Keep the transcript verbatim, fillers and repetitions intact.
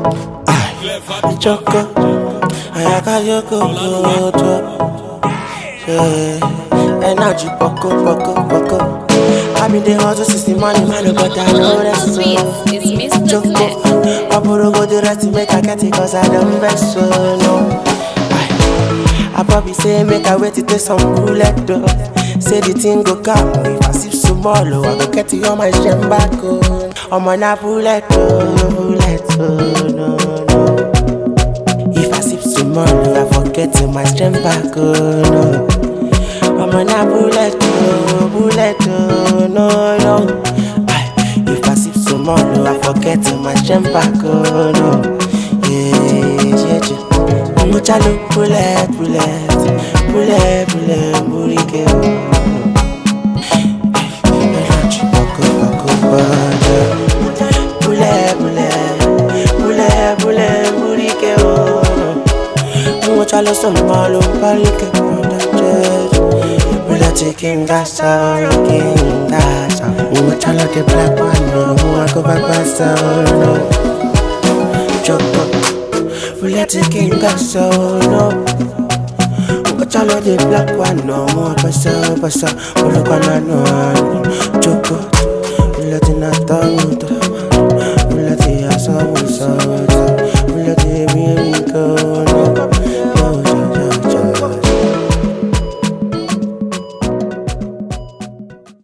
I choco, I got you go go. Yeah, energy poco poco poco. I been the hustle since the morning, man, but I know that's so. It's Mister Clef. I put go the rest to make I get it, cause I don't mess so no. I probably say make I wait to take some bullet though. Say the thing go come, if I sip some more, I go get it on my stem back on. I'm on a bullet oh, bullet oh, no, no. If I sip some more, I forget to my stem back oh, no. I'm on a bullet oh, bullet oh, no, no. Aye. If I sip some more, I forget to my stem back oh, no. Yeah, yeah, yeah. Mucha look bullet, bullet, bullet, bullet, burike oh. Bullet, bullet, bullet, bullet, burike oh. Mucha look some malo, burike oh. Bullet taking gas out, taking gas out. Mucha look the black one, no, I go back past no. Choco. Bullet taking gas out, no. I love the black one, no more pasa, pasa, but look on no, choco, letting a tongue.